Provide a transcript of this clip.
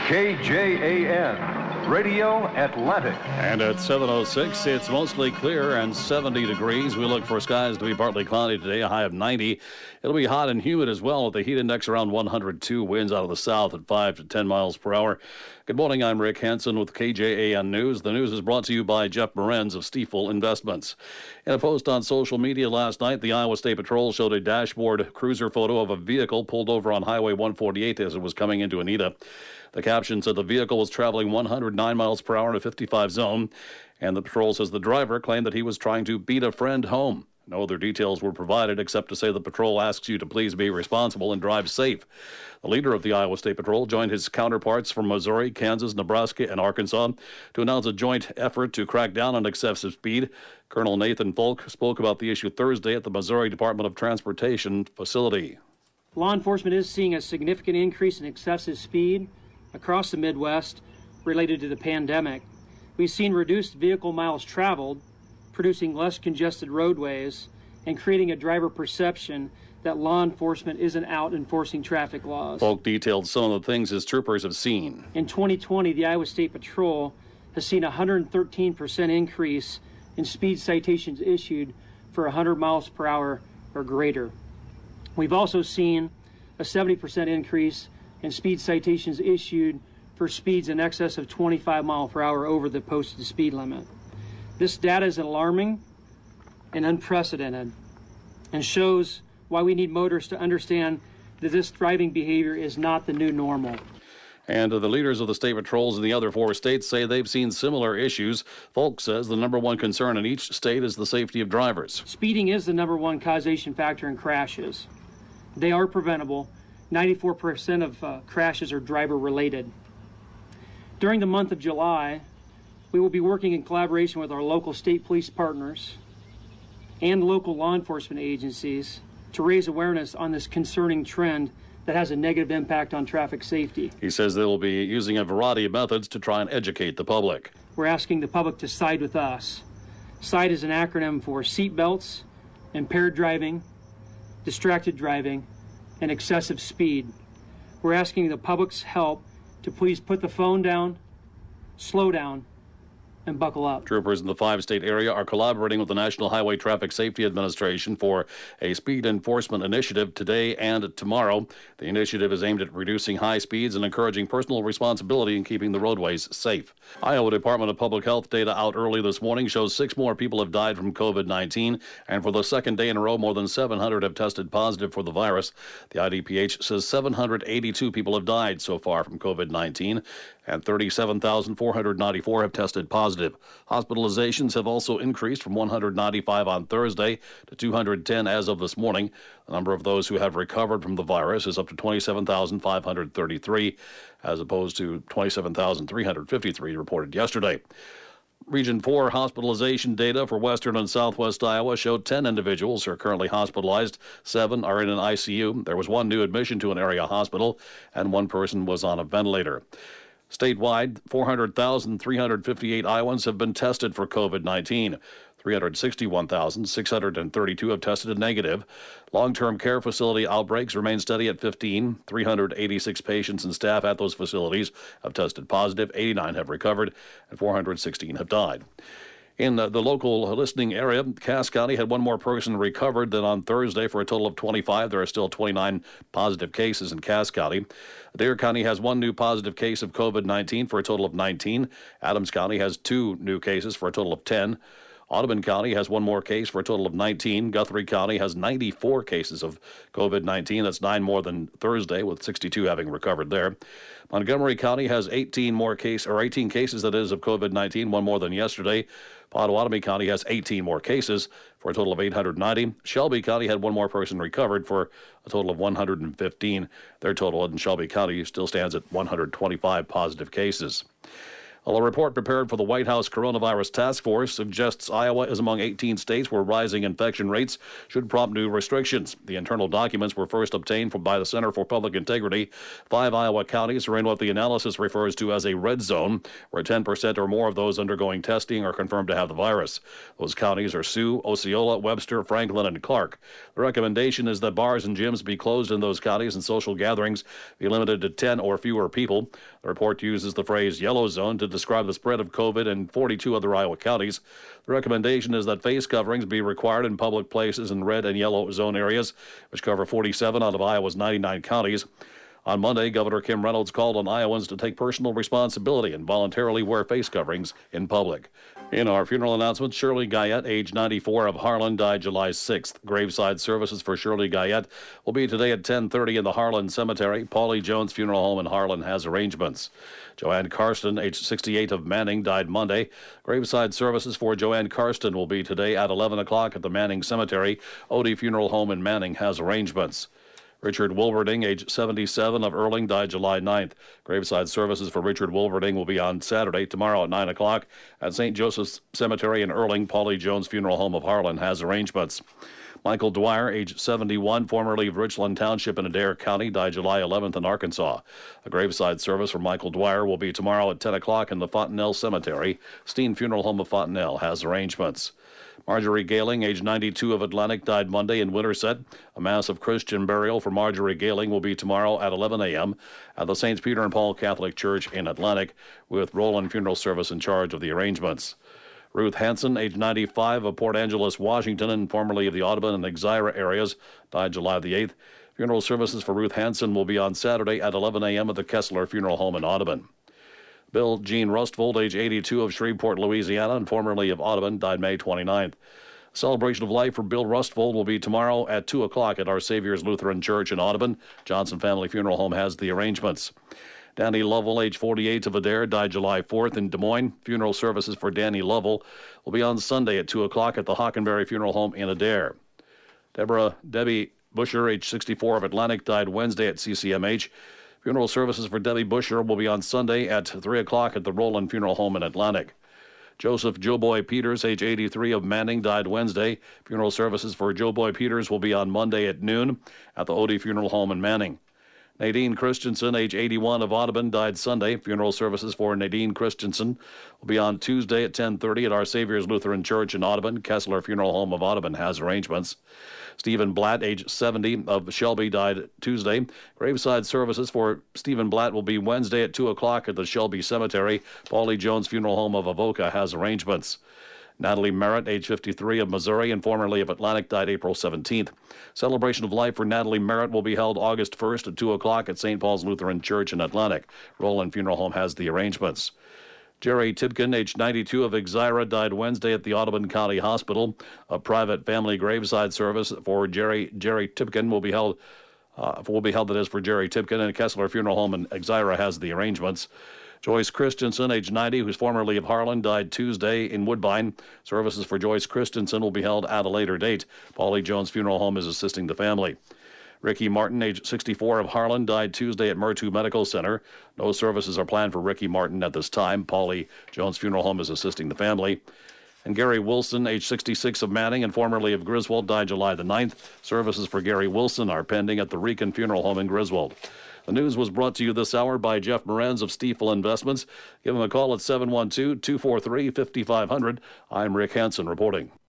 KJAN, Radio Atlantic. And at 7:06, it's mostly clear and 70 degrees. We look for skies to be partly cloudy today, a high of 90. It'll be hot and humid as well, with the heat index around 102, winds out of the south at 5 to 10 miles per hour. Good morning, I'm Rick Hansen with KJAN News. The news is brought to you by Jeff Morenz of Stiefel Investments. In a post on social media last night, the Iowa State Patrol showed a dashboard cruiser photo of a vehicle pulled over on Highway 148 as it was coming into Anita. The caption said the vehicle was traveling 109 miles per hour in a 55 zone, and the patrol says the driver claimed that he was trying to beat a friend home. No other details were provided except to say the patrol asks you to please be responsible and drive safe. The leader of the Iowa State Patrol joined his counterparts from Missouri, Kansas, Nebraska, and Arkansas to announce a joint effort to crack down on excessive speed. Colonel Nathan Folk spoke about the issue Thursday at the Missouri Department of Transportation facility. Law enforcement is seeing a significant increase in excessive speed across the Midwest related to the pandemic. We've seen reduced vehicle miles traveled, producing less congested roadways and creating a driver perception that law enforcement isn't out enforcing traffic laws. Folk detailed some of the things his troopers have seen. In 2020, the Iowa State Patrol has seen a 113% increase in speed citations issued for 100 miles per hour or greater. We've also seen a 70% increase in speed citations issued for speeds in excess of 25 miles per hour over the posted speed limit. This data is alarming and unprecedented and shows why we need motorists to understand that this driving behavior is not the new normal. And the leaders of the state patrols in the other 4 states say they've seen similar issues. Folk says the number one concern in each state is the safety of drivers. Speeding is the number one causation factor in crashes. They are preventable. 94% of crashes are driver related. During the month of July, we will be working in collaboration with our local state police partners and local law enforcement agencies to raise awareness on this concerning trend that has a negative impact on traffic safety. He says they will be using a variety of methods to try and educate the public. We're asking the public to side with us. SIDE is an acronym for seat belts, impaired driving, distracted driving, and excessive speed. We're asking the public's help to please put the phone down, slow down, and buckle up. Troopers in the 5-state area are collaborating with the National Highway Traffic Safety Administration for a speed enforcement initiative today and tomorrow. The initiative is aimed at reducing high speeds and encouraging personal responsibility in keeping the roadways safe. Iowa Department of Public Health data out early this morning shows 6 more people have died from COVID-19, and for the second day in a row, more than 700 have tested positive for the virus. The IDPH says 782 people have died so far from COVID-19, and 37,494 have tested positive. Hospitalizations have also increased from 195 on Thursday to 210 as of this morning. The number of those who have recovered from the virus is up to 27,533, as opposed to 27,353 reported yesterday. Region 4 hospitalization data for western and southwest Iowa showed 10 individuals are currently hospitalized. 7 are in an ICU. There was 1 new admission to an area hospital, and 1 person was on a ventilator. Statewide, 400,358 Iowans have been tested for COVID-19. 361,632 have tested negative. Long-term care facility outbreaks remain steady at 15. 386 patients and staff at those facilities have tested positive. 89 have recovered, and 416 have died. In the local listening area, Cass County had 1 more person recovered than on Thursday for a total of 25. There are still 29 positive cases in Cass County. Dare County has 1 new positive case of COVID-19 for a total of 19. Adams County has 2 new cases for a total of 10. Audubon County has 1 more case for a total of 19. Guthrie County has 94 cases of COVID-19. That's 9 more than Thursday, with 62 having recovered there. Montgomery County has 18 cases, that is, of COVID-19, 1 more than yesterday. Pottawatomie County has 18 more cases for a total of 890. Shelby County had 1 more person recovered for a total of 115. Their total in Shelby County still stands at 125 positive cases. Well, a report prepared for the White House Coronavirus Task Force suggests Iowa is among 18 states where rising infection rates should prompt new restrictions. The internal documents were first obtained by the Center for Public Integrity. 5 Iowa counties are in what the analysis refers to as a red zone, where 10% or more of those undergoing testing are confirmed to have the virus. Those counties are Sioux, Osceola, Webster, Franklin, and Clark. The recommendation is that bars and gyms be closed in those counties and social gatherings be limited to 10 or fewer people. The report uses the phrase yellow zone to describe the spread of COVID in 42 other Iowa counties. The recommendation is that face coverings be required in public places in red and yellow zone areas, which cover 47 out of Iowa's 99 counties. On Monday, Governor Kim Reynolds called on Iowans to take personal responsibility and voluntarily wear face coverings in public. In our funeral announcements, Shirley Guyette, age 94, of Harlan, died July 6th. Graveside services for Shirley Guyette will be today at 10:30 in the Harlan Cemetery. Paulie Jones Funeral Home in Harlan has arrangements. Joanne Karsten, age 68, of Manning, died Monday. Graveside services for Joanne Karsten will be today at 11 o'clock at the Manning Cemetery. Odie Funeral Home in Manning has arrangements. Richard Wolverding, age 77, of Erling, died July 9th. Graveside services for Richard Wolverding will be on Saturday, tomorrow at 9 o'clock at St. Joseph's Cemetery in Erling. Paulie Jones Funeral Home of Harlan has arrangements. Michael Dwyer, age 71, formerly of Richland Township in Adair County, died July 11th in Arkansas. A graveside service for Michael Dwyer will be tomorrow at 10 o'clock in the Fontenelle Cemetery. Steen Funeral Home of Fontenelle has arrangements. Marjorie Galing, age 92, of Atlantic, died Monday in Winterset. A mass of Christian burial for Marjorie Galing will be tomorrow at 11 a.m. at the St. Peter and Paul Catholic Church in Atlantic, with Roland Funeral Service in charge of the arrangements. Ruth Hansen, age 95, of Port Angeles, Washington, and formerly of the Audubon and Exira areas, died July the 8th. Funeral services for Ruth Hansen will be on Saturday at 11 a.m. at the Kessler Funeral Home in Audubon. Bill Gene Rustvold, age 82, of Shreveport, Louisiana, and formerly of Audubon, died May 29th. Celebration of life for Bill Rustvold will be tomorrow at 2 o'clock at Our Savior's Lutheran Church in Audubon. Johnson Family Funeral Home has the arrangements. Danny Lovell, age 48, of Adair, died July 4th in Des Moines. Funeral services for Danny Lovell will be on Sunday at 2 o'clock at the Hockenberry Funeral Home in Adair. Debbie Busher, age 64, of Atlantic, died Wednesday at CCMH. Funeral services for Debbie Busher will be on Sunday at 3 o'clock at the Roland Funeral Home in Atlantic. Joseph Joeboy Peters, age 83, of Manning, died Wednesday. Funeral services for Joeboy Peters will be on Monday at noon at the Odie Funeral Home in Manning. Nadine Christensen, age 81, of Audubon, died Sunday. Funeral services for Nadine Christensen will be on Tuesday at 10:30 at Our Savior's Lutheran Church in Audubon. Kessler Funeral Home of Audubon has arrangements. Stephen Blatt, age 70, of Shelby, died Tuesday. Graveside services for Stephen Blatt will be Wednesday at 2 o'clock at the Shelby Cemetery. Paulie Jones Funeral Home of Avoca has arrangements. Natalie Merritt, age 53, of Missouri and formerly of Atlantic, died April 17th. Celebration of life for Natalie Merritt will be held August 1st at 2 o'clock at St. Paul's Lutheran Church in Atlantic. Roland Funeral Home has the arrangements. Jerry Tipkin, age 92, of Exira, died Wednesday at the Audubon County Hospital. A private family graveside service for Jerry Tipkin will be held for Jerry Tipkin, and Kessler Funeral Home in Exira has the arrangements. Joyce Christensen, age 90, who's formerly of Harlan, died Tuesday in Woodbine. Services for Joyce Christensen will be held at a later date. Paulie Jones Funeral Home is assisting the family. Ricky Martin, age 64, of Harlan, died Tuesday at Murtu Medical Center. No services are planned for Ricky Martin at this time. Paulie Jones Funeral Home is assisting the family. And Gary Wilson, age 66, of Manning and formerly of Griswold, died July the 9th. Services for Gary Wilson are pending at the Rican Funeral Home in Griswold. The news was brought to you this hour by Jeff Morenz of Stiefel Investments. Give him a call at 712-243-5500. I'm Rick Hansen reporting.